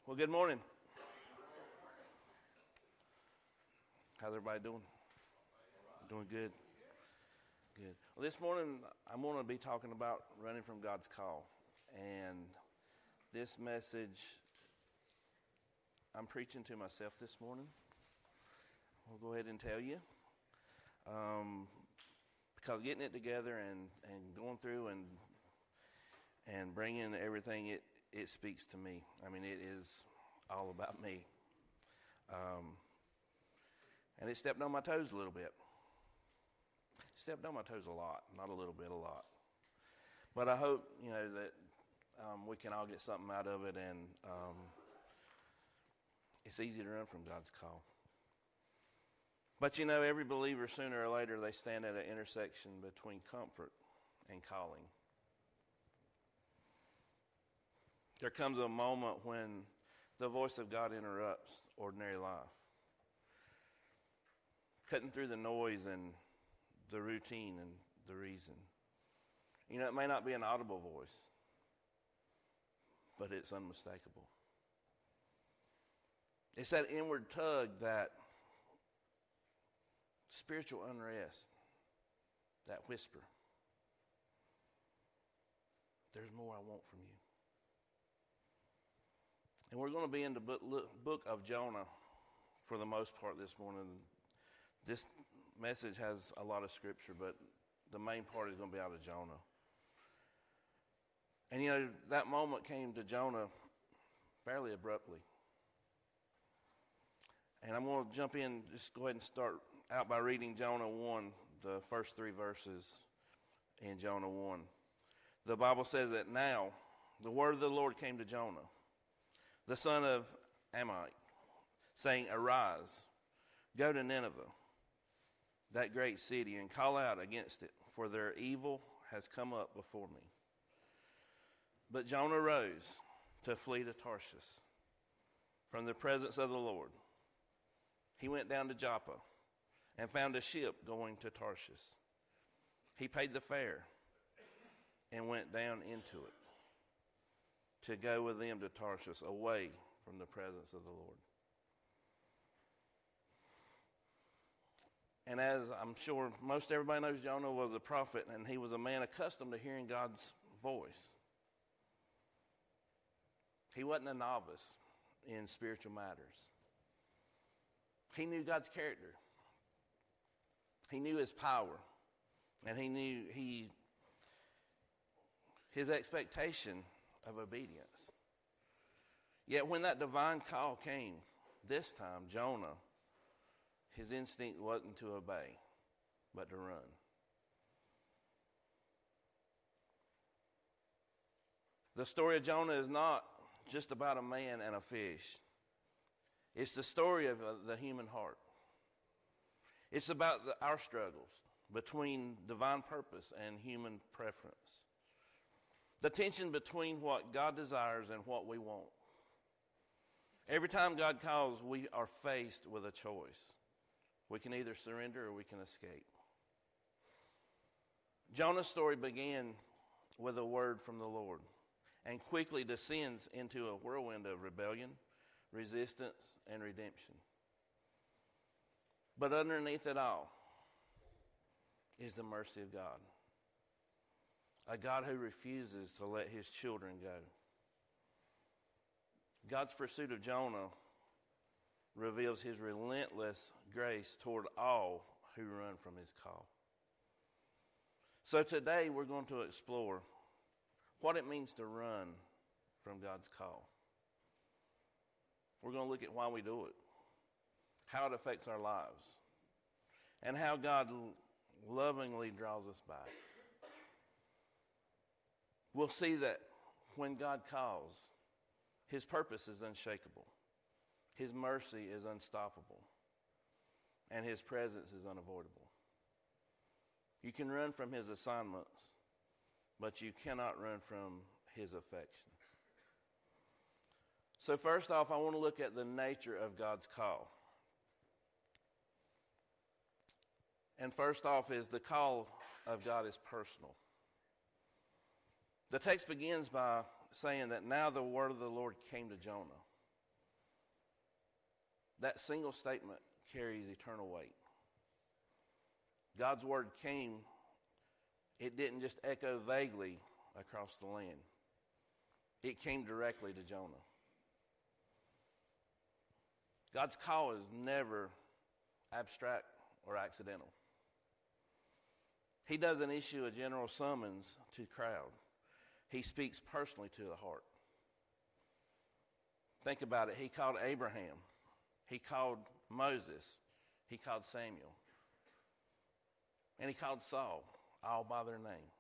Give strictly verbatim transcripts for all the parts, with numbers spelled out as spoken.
Well, good morning. How's everybody doing? Doing good. Good. Well, this morning I'm going to be talking about running from God's call. And this message I'm preaching to myself this morning. I'll go ahead and tell you. Um, because getting it together and, and going through and and bringing everything, it, it speaks to me. I mean, it is all about me. Um, and it stepped on my toes a little bit. Stepped on my toes a lot, not a little bit, a lot. But I hope, you know, that um, we can all get something out of it, and um, it's easy to run from God's call. But, you know, every believer, sooner or later, they stand at an intersection between comfort and calling. There comes a moment when the voice of God interrupts ordinary life, cutting through the noise and the routine and the reason. You know, it may not be an audible voice, but it's unmistakable. It's that inward tug, that spiritual unrest, that whisper. There's more I want from you. And we're going to be in the book, book of Jonah for the most part this morning. This message has a lot of scripture, but the main part is going to be out of Jonah. And you know, that moment came to Jonah fairly abruptly. And I'm going to jump in, just go ahead and start out by reading Jonah one, the first three verses in Jonah one. The Bible says that now the word of the Lord came to Jonah, the son of Amittai, saying, "Arise, go to Nineveh, that great city, and call out against it, for their evil has come up before me." But Jonah rose to flee to Tarshish from the presence of the Lord. He went down to Joppa and found a ship going to Tarshish. He paid the fare and went down into it to go with them to Tarshish, away from the presence of the Lord. And as I'm sure most everybody knows, Jonah was a prophet, and he was a man accustomed to hearing God's voice. He wasn't a novice in spiritual matters. He knew God's character. He knew his power. And he knew he his expectation of obedience. Yet when that divine call came, this time, Jonah, his instinct wasn't to obey, but to run. The story of Jonah is not just about a man and a fish. It's the story of uh, the human heart. It's about the, our struggles between divine purpose and human preference. The tension between what God desires and what we want. Every time God calls, we are faced with a choice. We can either surrender or we can escape. Jonah's story began with a word from the Lord and quickly descends into a whirlwind of rebellion, resistance, and redemption. But underneath it all is the mercy of God. A God who refuses to let his children go. God's pursuit of Jonah reveals his relentless grace toward all who run from his call. So today we're going to explore what it means to run from God's call. We're going to look at why we do it, how it affects our lives, and how God lovingly draws us back. We'll see that when God calls, his purpose is unshakable, his mercy is unstoppable, and his presence is unavoidable. You can run from his assignments, but you cannot run from his affection. So first off, I want to look at the nature of God's call. And first off is the call of God is personal. The text begins by saying that now the word of the Lord came to Jonah. that single statement carries eternal weight. God's word came, it didn't just echo vaguely across the land. It came directly to Jonah. God's call is never abstract or accidental. He doesn't issue a general summons to the crowd. He speaks personally to the heart. Think about it. He called Abraham. He called Moses. He called Samuel. And he called Saul, all by their name.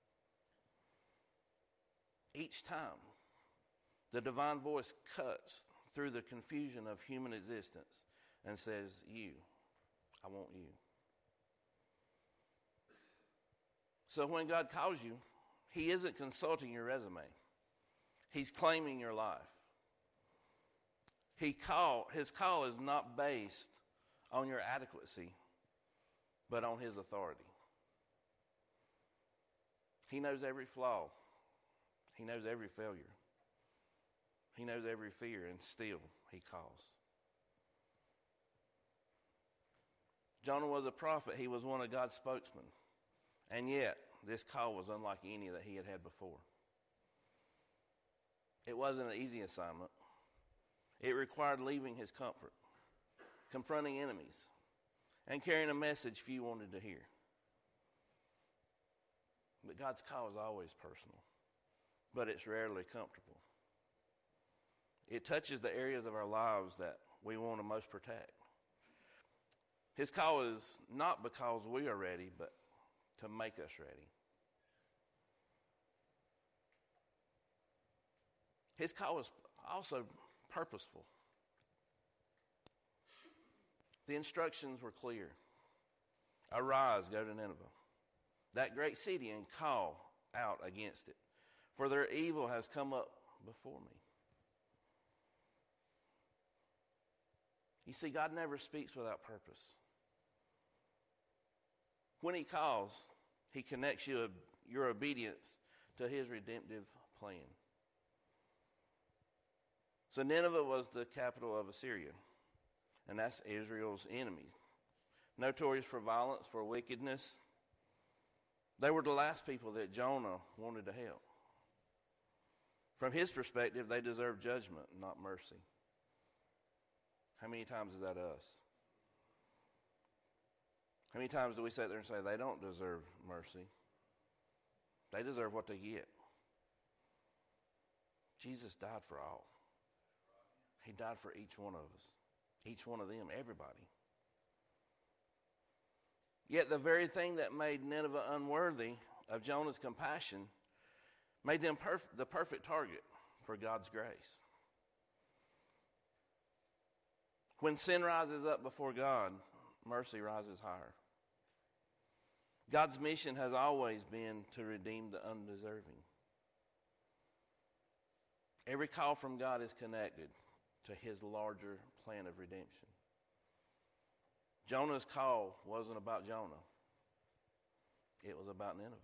Each time, the divine voice cuts through the confusion of human existence and says, you, I want you. So when God calls you, he isn't consulting your resume. He's claiming your life. He call, his call is not based on your adequacy, but on his authority. He knows every flaw. He knows every failure. He knows every fear, and still he calls. Jonah was a prophet. He was one of God's spokesmen. And yet, this call was unlike any that he had had before. It wasn't an easy assignment. It required leaving his comfort, confronting enemies, and carrying a message few wanted to hear. But God's call is always personal, but it's rarely comfortable. It touches the areas of our lives that we want to most protect. His call is not because we are ready, but to make us ready. His call is also purposeful. The instructions were clear. Arise, go to Nineveh, that great city, and call out against it, for their evil has come up before me. You see, God never speaks without purpose. When he calls, he connects you, your obedience to his redemptive plan. So Nineveh was the capital of Assyria, and that's Israel's enemy. Notorious for violence, for wickedness. They were the last people that Jonah wanted to help. From his perspective, they deserved judgment, not mercy. How many times is that us? How many times do we sit there and say they don't deserve mercy? They deserve what they get. Jesus died for all. He died for each one of us. Each one of them, everybody. Yet the very thing that made Nineveh unworthy of Jonah's compassion made them perf- the perfect target for God's grace. When sin rises up before God, mercy rises higher. God's mission has always been to redeem the undeserving. Every call from God is connected to his larger plan of redemption. Jonah's call wasn't about Jonah. It was about Nineveh.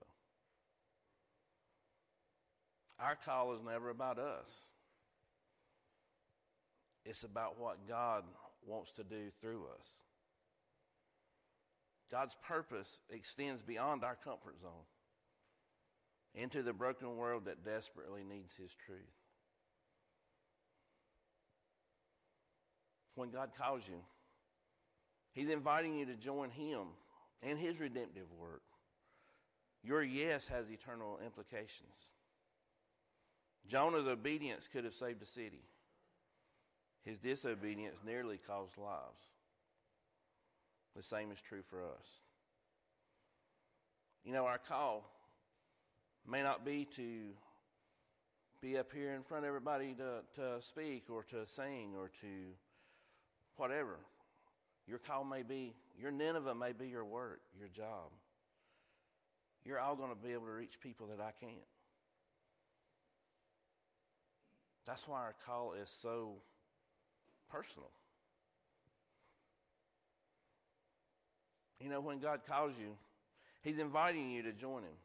Our call is never about us. It's about what God wants to do through us. God's purpose extends beyond our comfort zone into the broken world that desperately needs his truth. When God calls you, he's inviting you to join him in his redemptive work. Your yes has eternal implications. Jonah's obedience could have saved a city. His disobedience nearly caused lives. The same is true for us. You know, our call may not be to be up here in front of everybody to, to speak or to sing or to whatever. Your call may be, your Nineveh may be your work, your job. You're all going to be able to reach people that I can't. That's why our call is so personal. You know, when God calls you, he's inviting you to join him.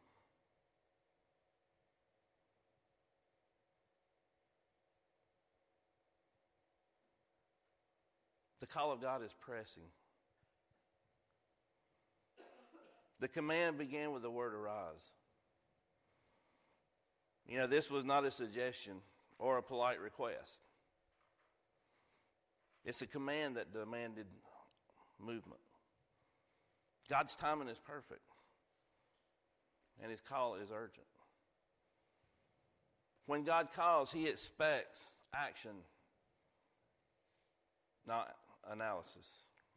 The call of God is pressing. The command began with the word arise. You know, this was not a suggestion or a polite request. It's a command that demanded movement. God's timing is perfect, and his call is urgent. When God calls, he expects action, not analysis.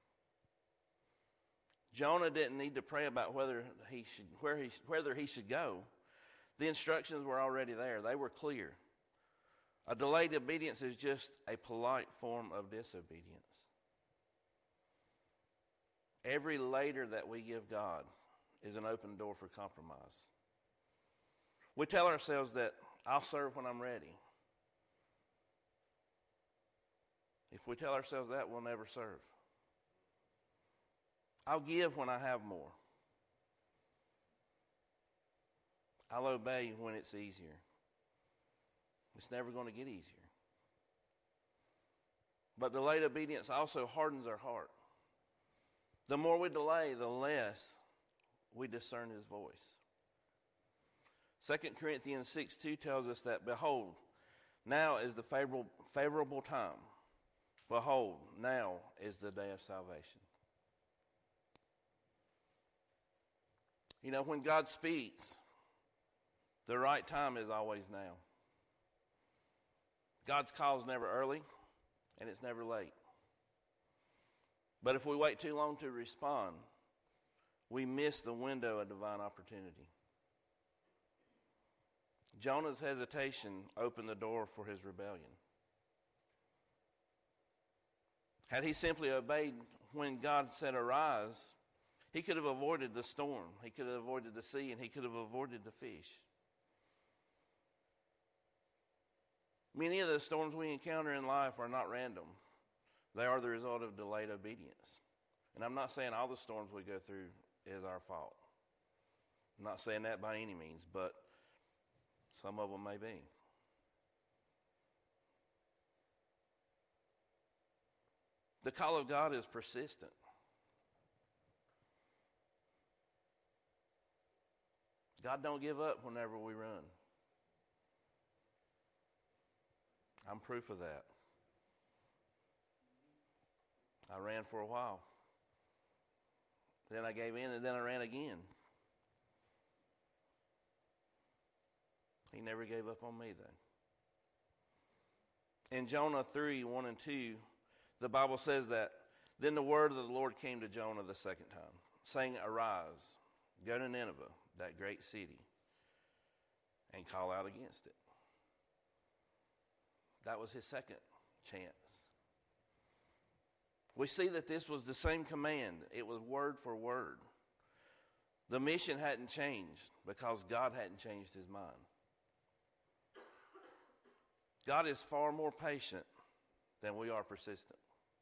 Jonah didn't need to pray about whether he should, where he, whether he should go. The instructions were already there. They were clear. A delayed obedience is just a polite form of disobedience. Every later that we give God is an open door for compromise. We tell ourselves that I'll serve when I'm ready. If we tell ourselves that, we'll never serve. I'll give when I have more. I'll obey when it's easier. It's never going to get easier. But delayed obedience also hardens our heart. The more we delay, the less we discern his voice. Second Corinthians six two tells us that, behold, now is the favorable, favorable time. Behold, now is the day of salvation. You know, when God speaks, the right time is always now. God's call is never early, and it's never late. But if we wait too long to respond, we miss the window of divine opportunity. Jonah's hesitation opened the door for his rebellion. Had he simply obeyed when God said arise, he could have avoided the storm, he could have avoided the sea, and he could have avoided the fish. Many of the storms we encounter in life are not random. They are the result of delayed obedience. And I'm not saying all the storms we go through is our fault. I'm not saying that by any means, but some of them may be. The call of God is persistent. God don't give up whenever we run. I'm proof of that. I ran for a while. Then I gave in, and then I ran again. He never gave up on me, though. In Jonah three, one and two, the Bible says that, then the word of the Lord came to Jonah the second time, saying, arise, go to Nineveh, that great city, and call out against it. That was his second chance. We see that this was the same command. It was word for word. The mission hadn't changed because God hadn't changed his mind. God is far more patient than we are persistent.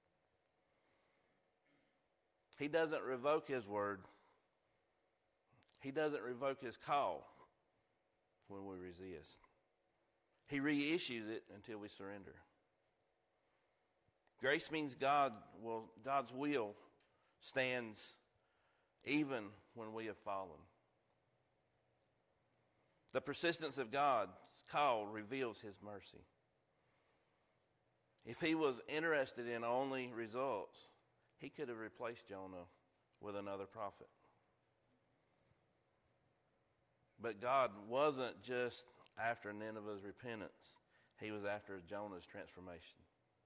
He doesn't revoke his word. He doesn't revoke his call when we resist. He reissues it until we surrender. Grace means God will, God's will stands even when we have fallen. The persistence of God's call reveals his mercy. If he was interested in only results, he could have replaced Jonah with another prophet. But God wasn't just after Nineveh's repentance. He was after Jonah's transformation.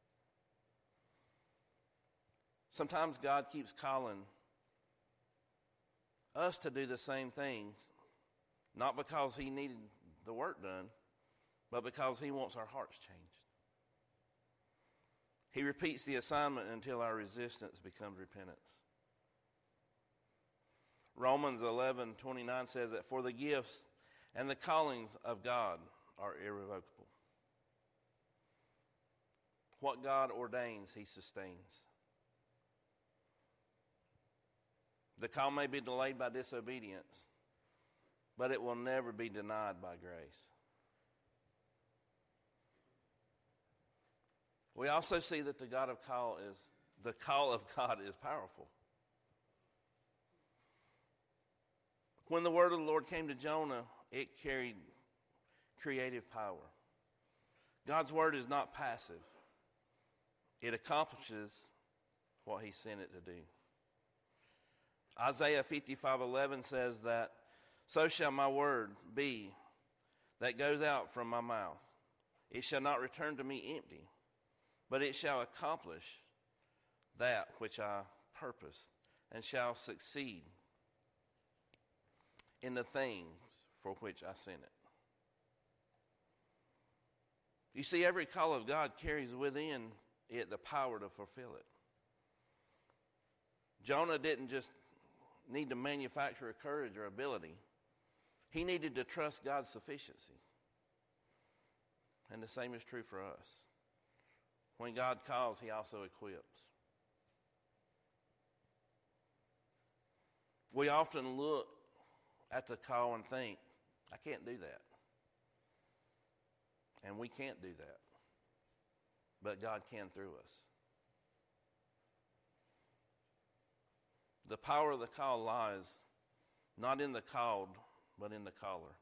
Sometimes God keeps calling us to do the same things, not because he needed the work done, but because he wants our hearts changed. He repeats the assignment until our resistance becomes repentance. Romans eleven twenty-nine says that for the gifts and the callings of God are irrevocable. What God ordains, he sustains. The call may be delayed by disobedience, but it will never be denied by grace. We also see that the God of call is the call of God is powerful. When the word of the Lord came to Jonah, it carried creative power. God's word is not passive. It accomplishes what he sent it to do. Isaiah fifty-five eleven says that, "So shall my word be that goes out from my mouth. It shall not return to me empty, but it shall accomplish that which I purpose, and shall succeed in the things for which I sent it." You see, every call of God carries within it the power to fulfill it. Jonah didn't just need to manufacture courage or ability. He needed to trust God's sufficiency. And the same is true for us. When God calls, he also equips. We often look at the call and think, I can't do that. And we can't do that. But God can through us. The power of the call lies not in the called, but in the caller.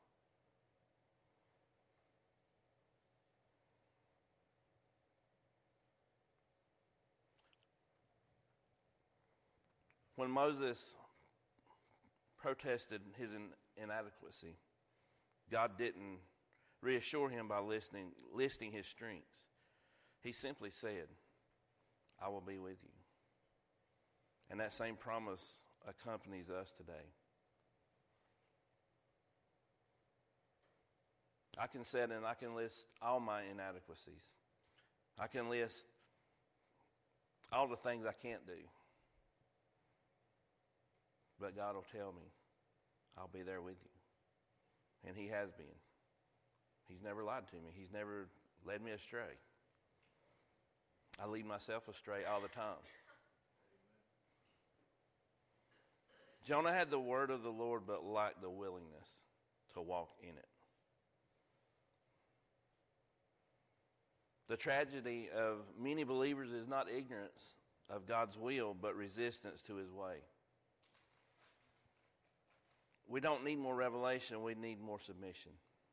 When Moses protested his in- inadequacy, God didn't reassure him by listening, listing his strengths. He simply said, "I will be with you." And that same promise accompanies us today. I can sit and I can list all my inadequacies. I can list all the things I can't do. But God will tell me, I'll be there with you. And he has been. He's never lied to me. He's never led me astray. I lead myself astray all the time. Jonah had the word of the Lord but lacked the willingness to walk in it. The tragedy of many believers is not ignorance of God's will, but resistance to his way. We don't need more revelation, we need more submission.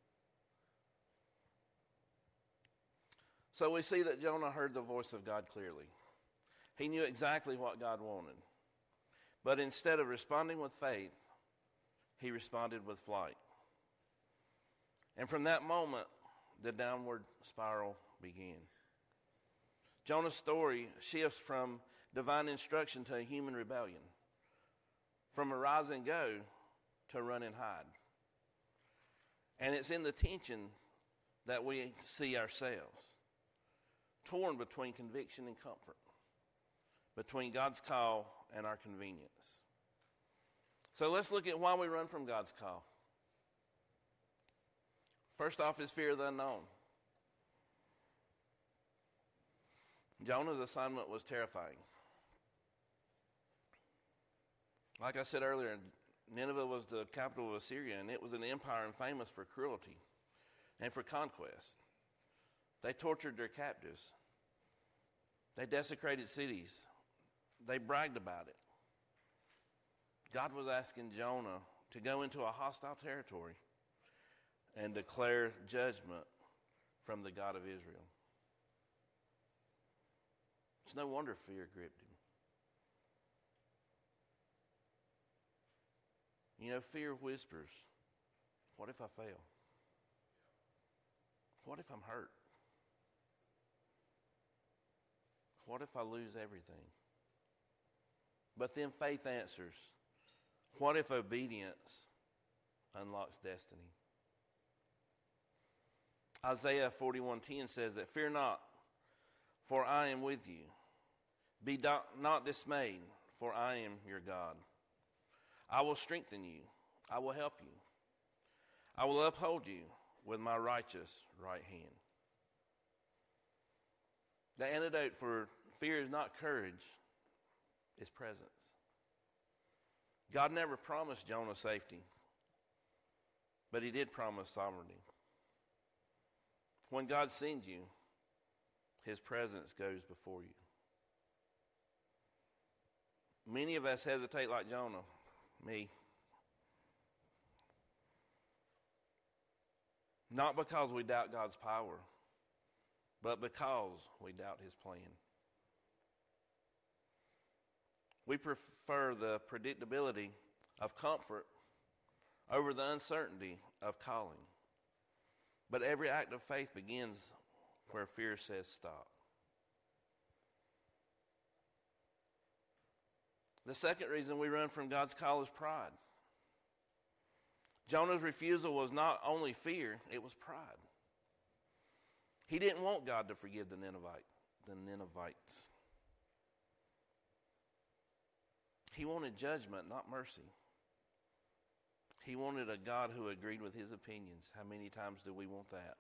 So we see that Jonah heard the voice of God clearly. He knew exactly what God wanted. But instead of responding with faith, he responded with flight. And from that moment, the downward spiral began. Jonah's story shifts from divine instruction to a human rebellion, from a rise and go to run and hide. And it's in the tension that we see ourselves, torn between conviction and comfort, between God's call and our convenience. So let's look at why we run from God's call. First off is fear of the unknown. Jonah's assignment was terrifying. Like I said earlier, Nineveh was the capital of Assyria, and it was an empire and famous for cruelty and for conquest. They tortured their captives. They desecrated cities. They bragged about it. God was asking Jonah to go into a hostile territory and declare judgment from the God of Israel. It's no wonder fear gripped him. You know, fear whispers, what if I fail? What if I'm hurt? What if I lose everything? But then faith answers, what if obedience unlocks destiny? Isaiah forty-one ten says that, "Fear not, for I am with you. Be not dismayed, for I am your God. I will strengthen you. I will help you. I will uphold you with my righteous right hand." The antidote for fear is not courage, it's presence. God never promised Jonah safety, but he did promise sovereignty. When God sends you, his presence goes before you. Many of us hesitate like Jonah, me. Not because we doubt God's power, but because we doubt his plan. We prefer the predictability of comfort over the uncertainty of calling. But every act of faith begins where fear says stop. The second reason we run from God's call is pride. Jonah's refusal was not only fear, it was pride. He didn't want God to forgive the Ninevite, the Ninevites. He wanted judgment, not mercy. He wanted a God who agreed with his opinions. How many times do we want that?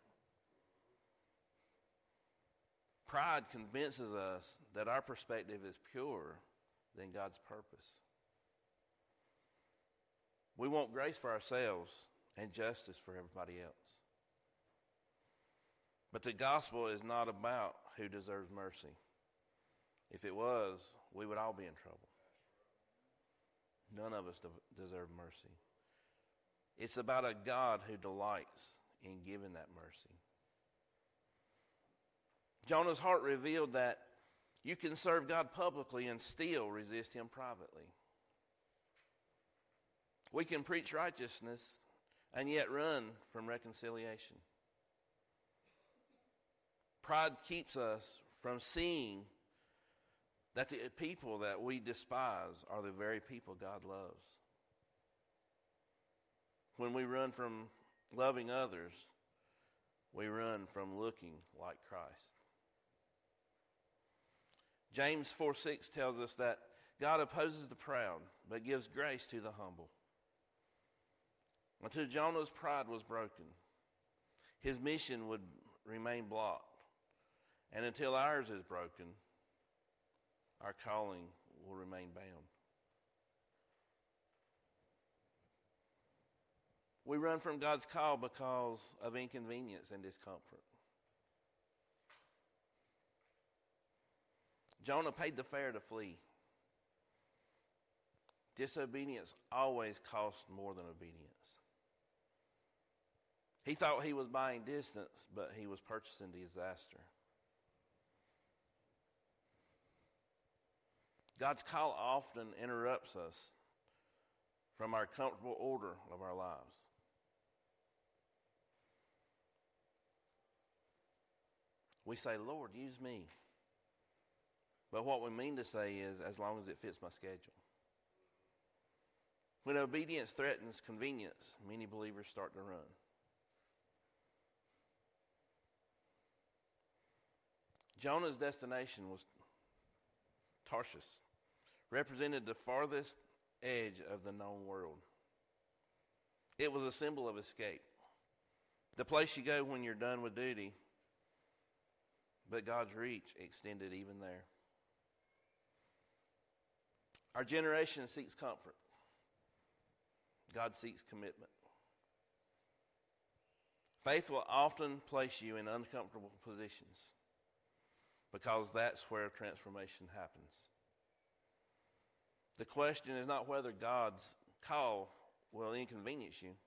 Pride convinces us that our perspective is purer than God's purpose. We want grace for ourselves and justice for everybody else. But the gospel is not about who deserves mercy. If it was, we would all be in trouble. None of us de- deserve mercy. It's about a God who delights in giving that mercy. Jonah's heart revealed that you can serve God publicly and still resist him privately. We can preach righteousness and yet run from reconciliation. Pride keeps us from seeing that the people that we despise are the very people God loves. When we run from loving others, we run from looking like Christ. James four six tells us that God opposes the proud, but gives grace to the humble. Until Jonah's pride was broken, his mission would remain blocked. And until ours is broken, our calling will remain bound. We run from God's call because of inconvenience and discomfort. Jonah paid the fare to flee. Disobedience always costs more than obedience. He thought he was buying distance, but he was purchasing disaster. God's call often interrupts us from our comfortable order of our lives. We say, Lord, use me. But what we mean to say is, as long as it fits my schedule. When obedience threatens convenience, many believers start to run. Jonah's destination was Tarshish, represented the farthest edge of the known world. It was a symbol of escape. The place you go when you're done with duty, but God's reach extended even there. Our generation seeks comfort. God seeks commitment. Faith will often place you in uncomfortable positions because that's where transformation happens. The question is not whether God's call will inconvenience you.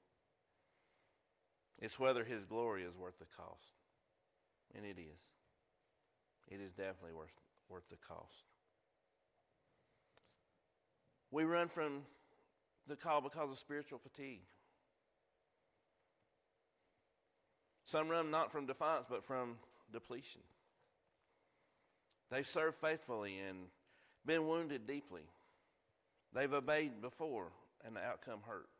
It's whether his glory is worth the cost. And it is. It is definitely worth, worth the cost. We run from the call because of spiritual fatigue. Some run not from defiance, but from depletion. They've served faithfully and been wounded deeply. They've obeyed before, and the outcome hurt.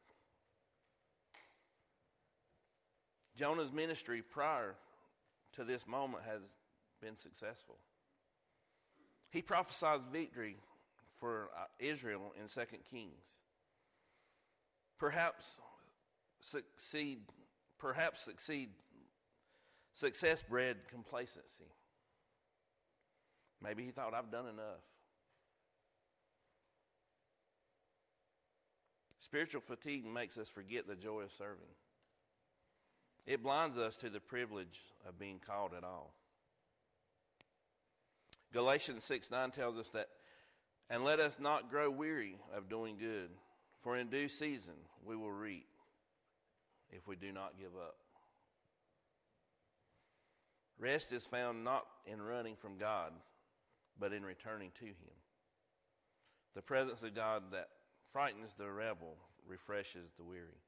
Jonah's ministry prior to this moment has been successful. He prophesied victory for Israel in Second Kings. Perhaps succeed, perhaps succeed, success bred complacency. Maybe he thought, I've done enough. Spiritual fatigue makes us forget the joy of serving. It blinds us to the privilege of being called at all. Galatians six nine tells us that And let us not grow weary of doing good, for in due season we will reap if we do not give up. Rest is found not in running from God, but in returning to him. The presence of God that frightens the rebel refreshes the weary.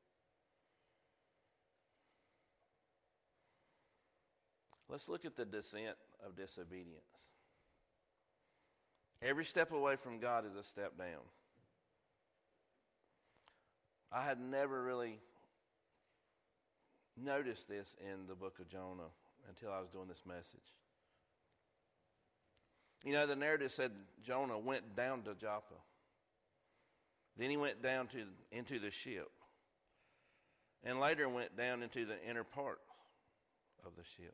Let's look at the descent of disobedience. Every step away from God is a step down. I had never really noticed this in the book of Jonah until I was doing this message. You know, the narrative said Jonah went down to Joppa. Then he went down to into the ship. And later went down into the inner part of the ship.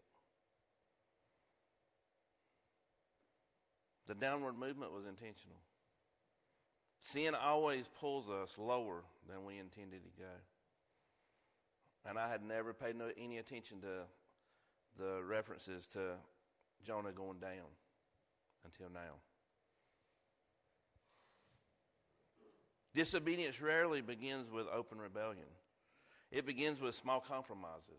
The downward movement was intentional. Sin always pulls us lower than we intended to go. And I had never paid no, any attention to the references to Jonah going down until now. Disobedience rarely begins with open rebellion. It begins with small compromises.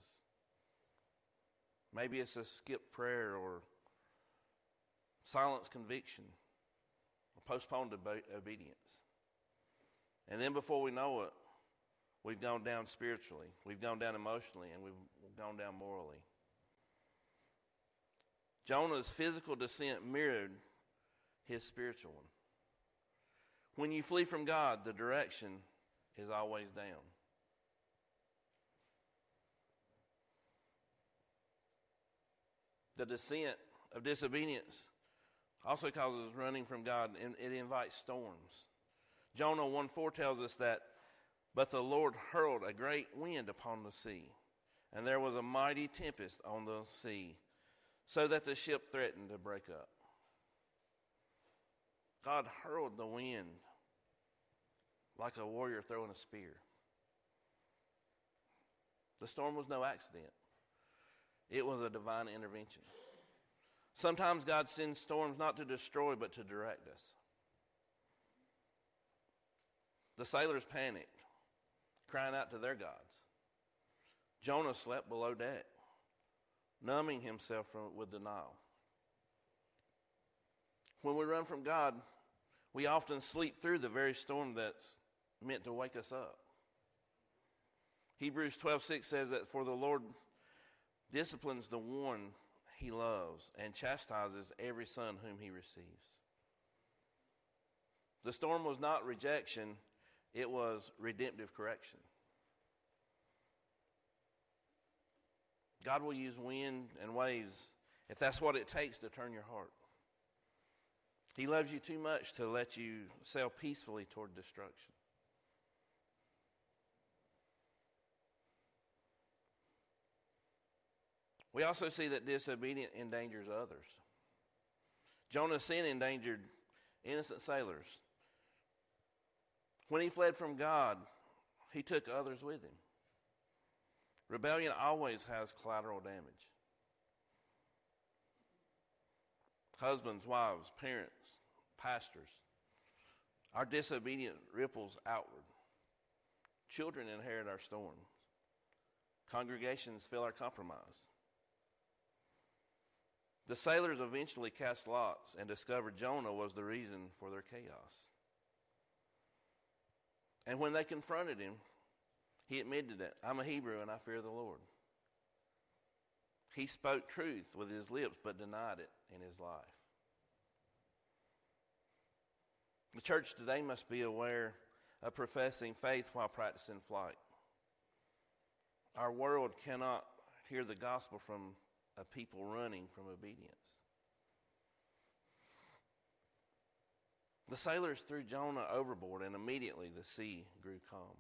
Maybe it's a skipped prayer or silence conviction or postponed obe- obedience. And then before we know it, we've gone down spiritually, we've gone down emotionally, and we've gone down morally. Jonah's physical descent mirrored his spiritual one. When you flee from God, the direction is always down. The descent of disobedience also causes running from God, and it invites storms. Jonah one four tells us that, but the Lord hurled a great wind upon the sea, and there was a mighty tempest on the sea, so that the ship threatened to break up. God hurled the wind like a warrior throwing a spear. The storm was no accident. It was a divine intervention. Sometimes God sends storms not to destroy, but to direct us. The sailors panicked, crying out to their gods. Jonah slept below deck, numbing himself from, with denial. When we run from God, we often sleep through the very storm that's meant to wake us up. Hebrews twelve six says that for the Lord disciplines the one he loves and chastises every son whom he receives. The storm was not rejection, it was redemptive correction. God will use wind and waves if that's what it takes to turn your heart. He loves you too much to let you sail peacefully toward destruction. We also see that disobedience endangers others. Jonah's sin endangered innocent sailors. When he fled from God, he took others with him. Rebellion always has collateral damage. Husbands, wives, parents, pastors. Our disobedience ripples outward. Children inherit our storms. Congregations feel our compromise. The sailors eventually cast lots and discovered Jonah was the reason for their chaos. And when they confronted him, he admitted that, I'm a Hebrew and I fear the Lord. He spoke truth with his lips but denied it in his life. The church today must be aware of professing faith while practicing flight. Our world cannot hear the gospel from a people running from obedience. The sailors threw Jonah overboard, and immediately the sea grew calm.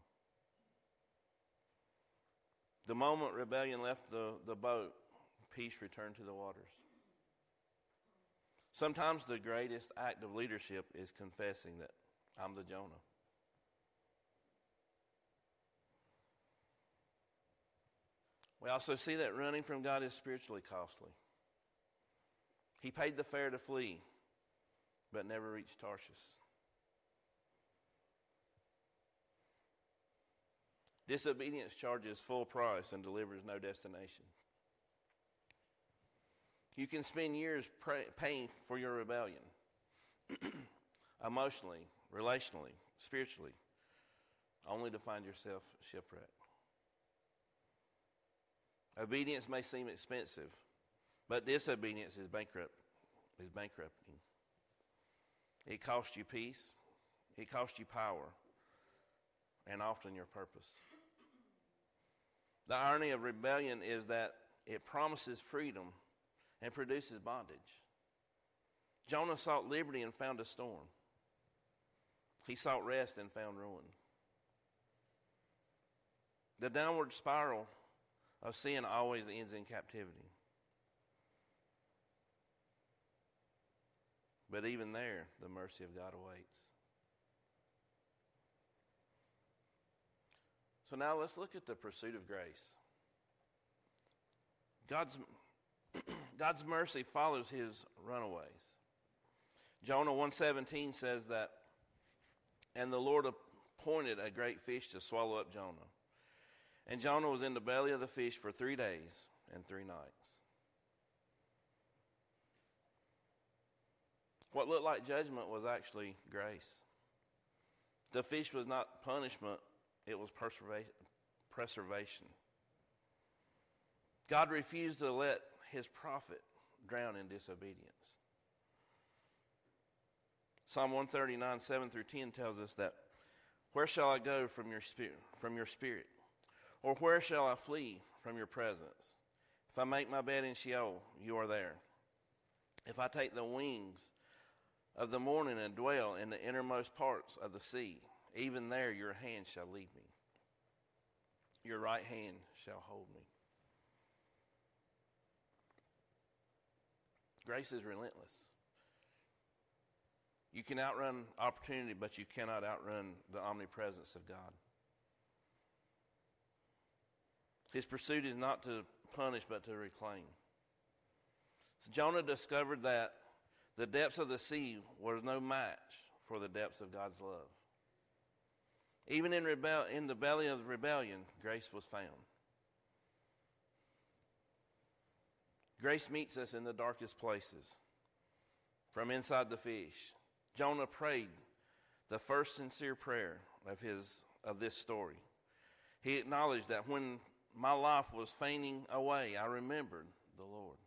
The moment rebellion left the, the boat, peace returned to the waters. Sometimes the greatest act of leadership is confessing that I'm the Jonah. We also see that running from God is spiritually costly. He paid the fare to flee, but never reached Tarshish. Disobedience charges full price and delivers no destination. You can spend years pray, paying for your rebellion, emotionally, relationally, spiritually, only to find yourself shipwrecked. Obedience may seem expensive, but disobedience is bankrupt, is bankrupting. It costs you peace, it costs you power, and often your purpose. The irony of rebellion is that it promises freedom and produces bondage. Jonah sought liberty and found a storm. He sought rest and found ruin. The downward spiral of sin always ends in captivity. But even there, the mercy of God awaits. So now let's look at the pursuit of grace. God's, God's mercy follows his runaways. Jonah one seventeen says that, and the Lord appointed a great fish to swallow up Jonah. And Jonah was in the belly of the fish for three days and three nights. What looked like judgment was actually grace. The fish was not punishment, it was preservation. God refused to let his prophet drown in disobedience. Psalm one thirty-nine, seven through ten tells us that, where shall I go from your spirit, from your spirit? Or where shall I flee from your presence? If I make my bed in Sheol, you are there. If I take the wings of the morning and dwell in the innermost parts of the sea, even there your hand shall lead me. Your right hand shall hold me. Grace is relentless. You can outrun opportunity, but you cannot outrun the omnipresence of God. His pursuit is not to punish, but to reclaim. So Jonah discovered that the depths of the sea was no match for the depths of God's love. Even in, rebel- in the belly of rebellion, grace was found. Grace meets us in the darkest places. From inside the fish, Jonah prayed the first sincere prayer of his of this story. He acknowledged that when my life was fainting away, I remembered the Lord.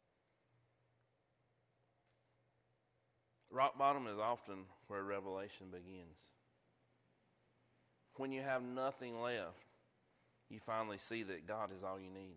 Rock bottom is often where revelation begins. When you have nothing left, you finally see that God is all you need.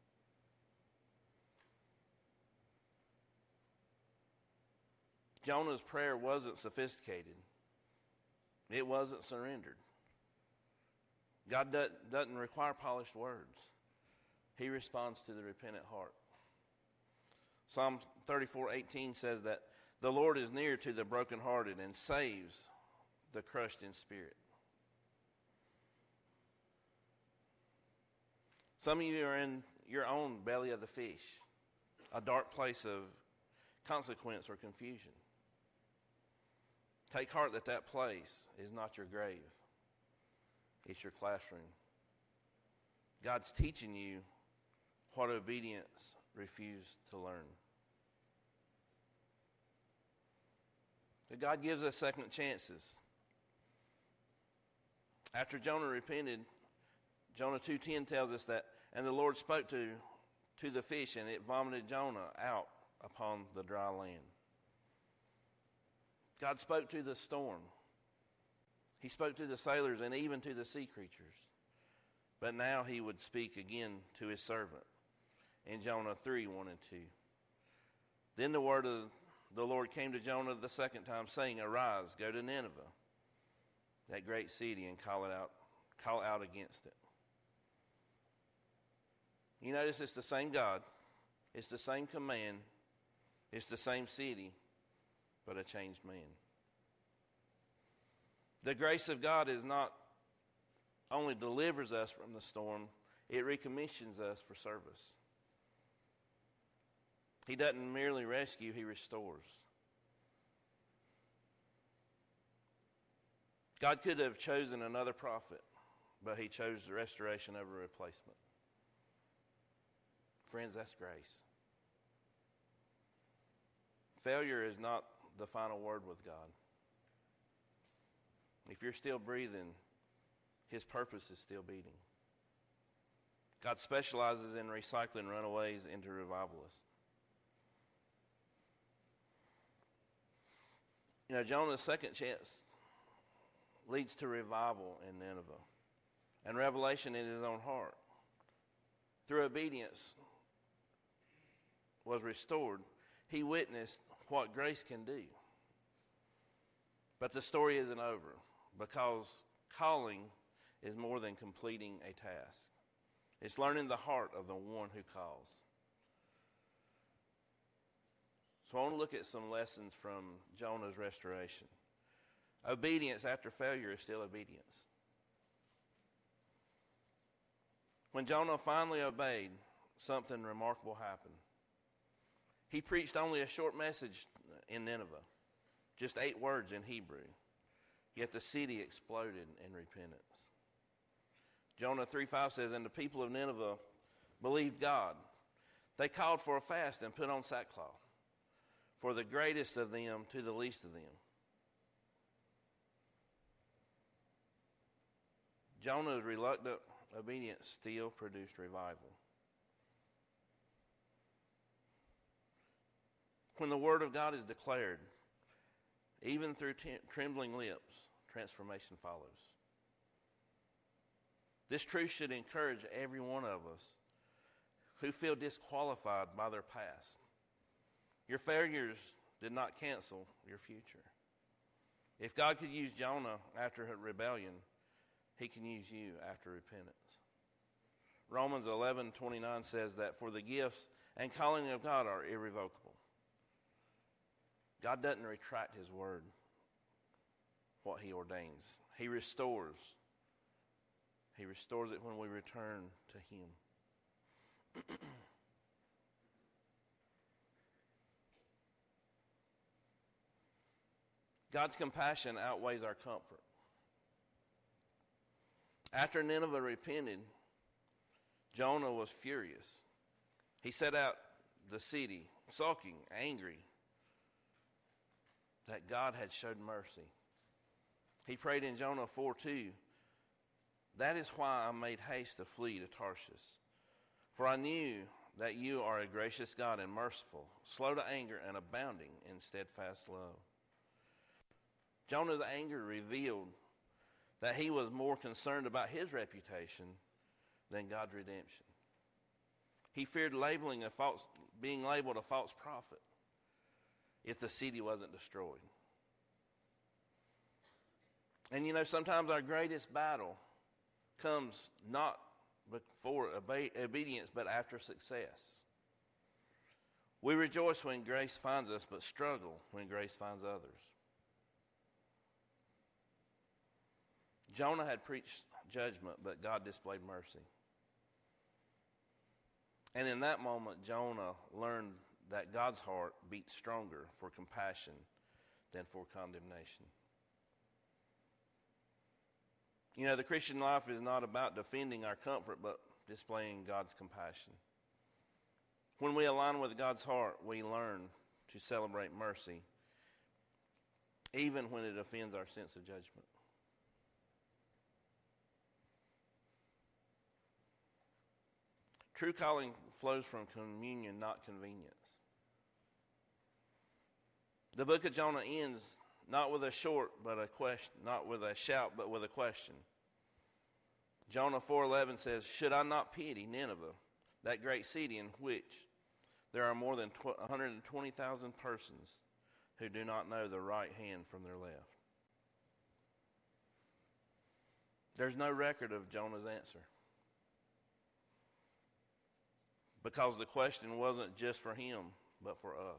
Jonah's prayer wasn't sophisticated. It wasn't surrendered. God doesn't require polished words. He responds to the repentant heart. Psalm thirty-four eighteen says that the Lord is near to the brokenhearted and saves the crushed in spirit. Some of you are in your own belly of the fish, a dark place of consequence or confusion. Take heart that that place is not your grave. It's your classroom. God's teaching you what obedience refused to learn. But God gives us second chances. After Jonah repented, Jonah two ten tells us that, and the Lord spoke to, to the fish, and it vomited Jonah out upon the dry land. God spoke to the storm. He spoke to the sailors and even to the sea creatures. But now he would speak again to his servant in Jonah three, one and two. Then the word of the Lord came to Jonah the second time, saying, Arise, go to Nineveh, that great city, and call it out, call out against it. You notice it's the same God. It's the same command. It's the same city, but a changed man. The grace of God is not only delivers us from the storm, it recommissions us for service. He doesn't merely rescue, he restores. God could have chosen another prophet, but he chose the restoration over replacement. Friends, that's grace. Failure is not the final word with God. If you're still breathing, his purpose is still beating. God specializes in recycling runaways into revivalists. You know, Jonah's second chance leads to revival in Nineveh and revelation in his own heart. Through obedience was restored. He witnessed what grace can do. But the story isn't over, because calling is more than completing a task. It's learning the heart of the one who calls. So I want to look at some lessons from Jonah's restoration. Obedience after failure is still obedience. When Jonah finally obeyed, something remarkable happened. He preached only a short message in Nineveh, just eight words in Hebrew, yet the city exploded in repentance. Jonah three five says, "And the people of Nineveh believed God. They called for a fast and put on sackcloth, for the greatest of them to the least of them." Jonah's reluctant obedience still produced revival. When the word of God is declared, even through t- trembling lips, transformation follows. This truth should encourage every one of us who feel disqualified by their past. Your failures did not cancel your future. If God could use Jonah after rebellion, he can use you after repentance. Romans eleven twenty-nine says that for the gifts and calling of God are irrevocable. God doesn't retract his word, what he ordains. He restores. He restores it when we return to him. God's compassion outweighs our comfort. After Nineveh repented, Jonah was furious. He set out the city, sulking, angry, that God had showed mercy. He prayed in Jonah four two, "That is why I made haste to flee to Tarshish. For I knew that you are a gracious God and merciful, slow to anger and abounding in steadfast love." Jonah's anger revealed that he was more concerned about his reputation than God's redemption. He feared labeling a false, being labeled a false prophet if the city wasn't destroyed. And you know, sometimes our greatest battle comes not before obe- obedience, but after success. We rejoice when grace finds us, but struggle when grace finds others. Jonah had preached judgment, but God displayed mercy. And in that moment, Jonah learned that God's heart beats stronger for compassion than for condemnation. You know, the Christian life is not about defending our comfort, but displaying God's compassion. When we align with God's heart, we learn to celebrate mercy, even when it offends our sense of judgment. True calling flows from communion, not convenience. The book of Jonah ends not with a short, but a question, not with a shout, but with a question. Jonah four eleven says, "Should I not pity Nineveh, that great city in which there are more than one hundred twenty thousand persons who do not know the right hand from their left?" There's no record of Jonah's answer, because the question wasn't just for him, but for us.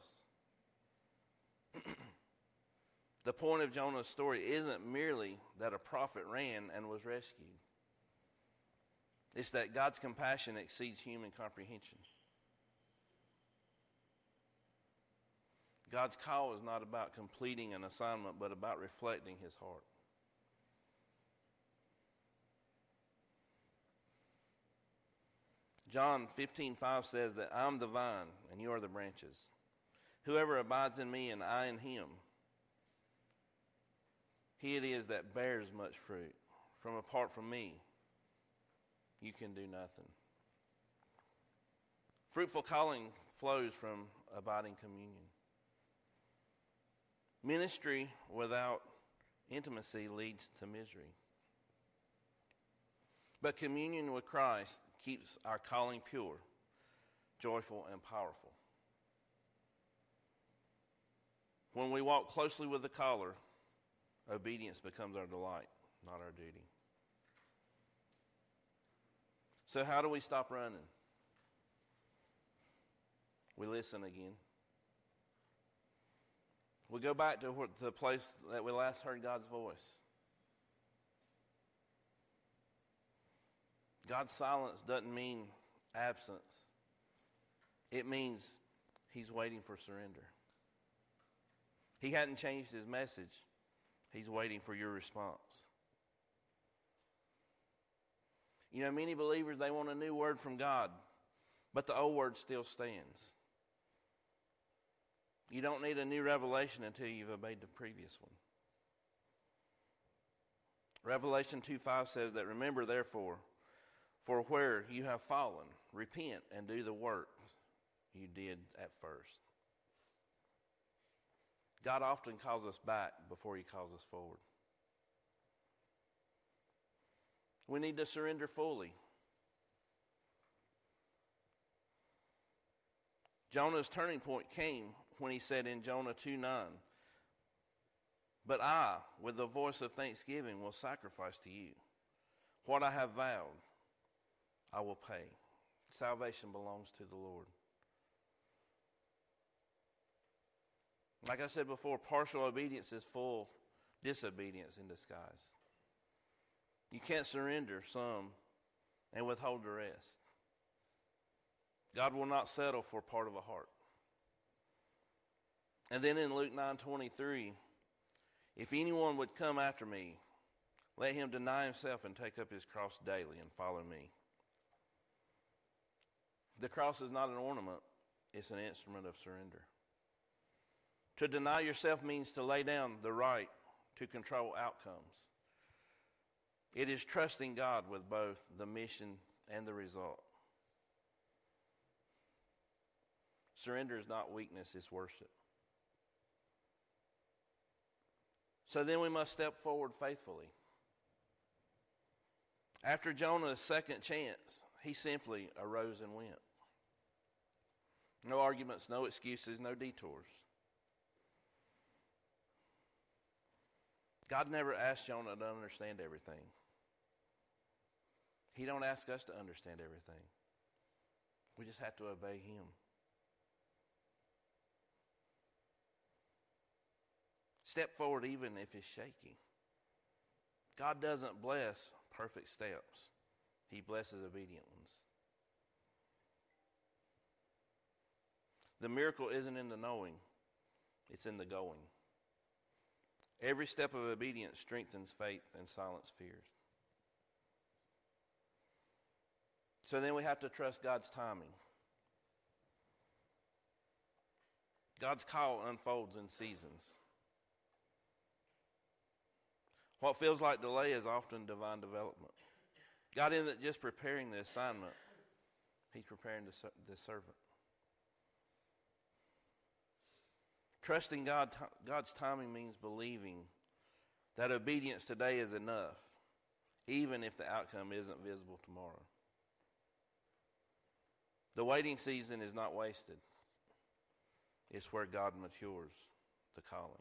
The point of Jonah's story isn't merely that a prophet ran and was rescued. It's that God's compassion exceeds human comprehension. God's call is not about completing an assignment, but about reflecting his heart. John fifteen five says that I'm the vine and you are the branches. Whoever abides in me and I in him, he it is that bears much fruit. From apart from me, you can do nothing. Fruitful calling flows from abiding communion. Ministry without intimacy leads to misery. But communion with Christ keeps our calling pure, joyful, and powerful. When we walk closely with the caller, obedience becomes our delight, not our duty. So how do we stop running? We listen again. We go back to the place that we last heard God's voice. God's silence doesn't mean absence. It means he's waiting for surrender. He hadn't changed his message. He's waiting for your response. You know, many believers, they want a new word from God, but the old word still stands. You don't need a new revelation until you've obeyed the previous one. Revelation two five says that, remember therefore, for where you have fallen, repent and do the work you did at first. God often calls us back before he calls us forward. We need to surrender fully. Jonah's turning point came when he said in Jonah two nine, but I, with the voice of thanksgiving, will sacrifice to you. What I have vowed, I will pay. Salvation belongs to the Lord. Like I said before, partial obedience is full disobedience in disguise. You can't surrender some and withhold the rest. God will not settle for part of a heart. And then in Luke nine twenty-three, if anyone would come after me, let him deny himself and take up his cross daily and follow me. The cross is not an ornament, it's an instrument of surrender. To deny yourself means to lay down the right to control outcomes. It is trusting God with both the mission and the result. Surrender is not weakness, it's worship. So then we must step forward faithfully. After Jonah's second chance, he simply arose and went. No arguments, no excuses, no detours. God never asked Jonah to understand everything. He don't ask us to understand everything. We just have to obey him. Step forward even if it's shaky. God doesn't bless perfect steps. He blesses obedient ones. The miracle isn't in the knowing, it's in the going. Every step of obedience strengthens faith and silences fears. So then we have to trust God's timing. God's call unfolds in seasons. What feels like delay is often divine development. God isn't just preparing the assignment, he's preparing the, the servant. Trusting God, God's timing means believing that obedience today is enough, even if the outcome isn't visible tomorrow. The waiting season is not wasted. It's where God matures the calling.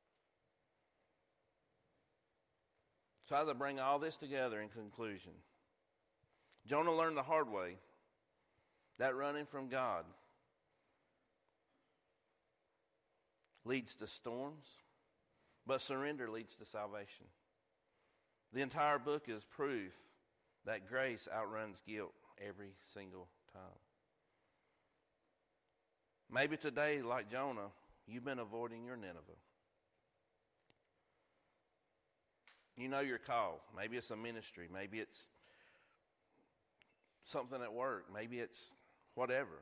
So as I bring all this together in conclusion, Jonah learned the hard way that running from God leads to storms, but surrender leads to salvation. The entire book is proof that grace outruns guilt every single time. Maybe today, like Jonah, you've been avoiding your Nineveh. You know your call. Maybe it's a ministry. Maybe it's something at work. Maybe it's whatever.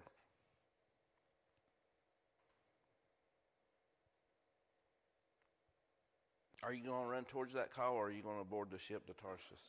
Are you going to run towards that call, or are you going to board the ship to Tarshish?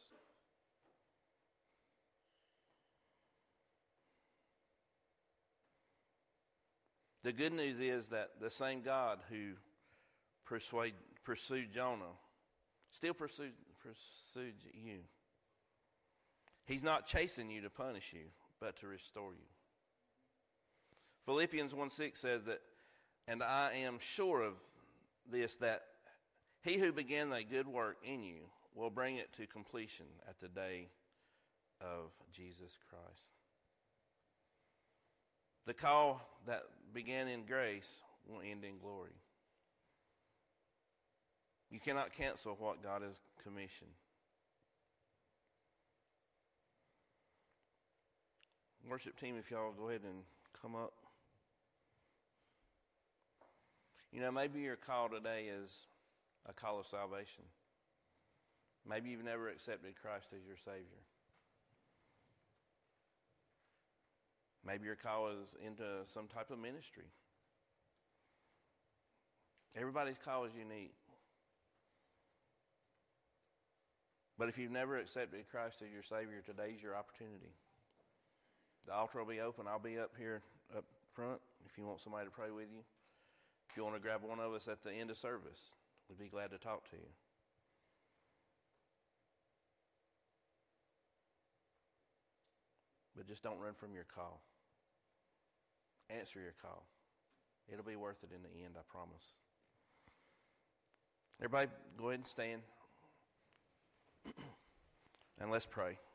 The good news is that the same God who persuade, pursued Jonah still pursued, pursued you. He's not chasing you to punish you, but to restore you. Philippians one six says that, and I am sure of this, that he who began a good work in you will bring it to completion at the day of Jesus Christ. The call that began in grace will end in glory. You cannot cancel what God has commissioned. Worship team, if y'all go ahead and come up. You know, maybe your call today is a call of salvation. Maybe you've never accepted Christ as your Savior. Maybe your call is into some type of ministry. Everybody's call is unique. But if you've never accepted Christ as your Savior, today's your opportunity. The altar will be open. I'll be up here up front if you want somebody to pray with you. If you want to grab one of us at the end of service, we'd be glad to talk to you. But just don't run from your call. Answer your call. It'll be worth it in the end, I promise. Everybody, go ahead and stand. And let's pray.